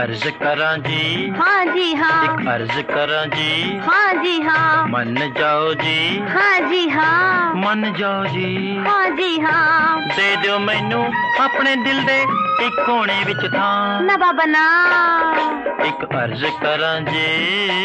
अर्ज करा जी, हाँ जी हाँ, एक अर्ज करा जी, हाँ जी हाँ, मन जाओ जी, हाँ जी हाँ, मन जाओ जी, हाँ जी हाँ। दे दियो मैनू अपने दिल दे एक कोने विच थां, ना बाबा ना। एक अर्ज करा जी।